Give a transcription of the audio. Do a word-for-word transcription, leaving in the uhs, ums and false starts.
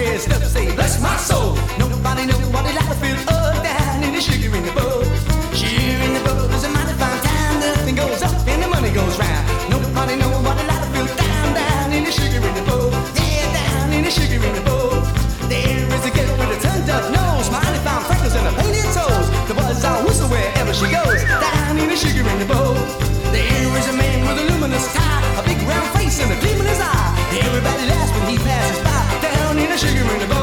dressed up, say bless my soul. Nobody, nobody like to feel up down in the sugar in the bowl. Sugar in the bowl is a mighty fine time. Nothing goes up and the money goes round. Nobody, nobody like to feel down, down in the sugar in the bowl. Yeah, down in the sugar in the bowl. There is a girl with a turned up nose, mighty fine freckles and a painted toes. The buzz all whistle wherever she goes. Down in the sugar in the bowl. There is a man with a luminous tie, a big round face and a gleam in his eye. Everybody laughs when he passes by. Down in the sugar in the bowl.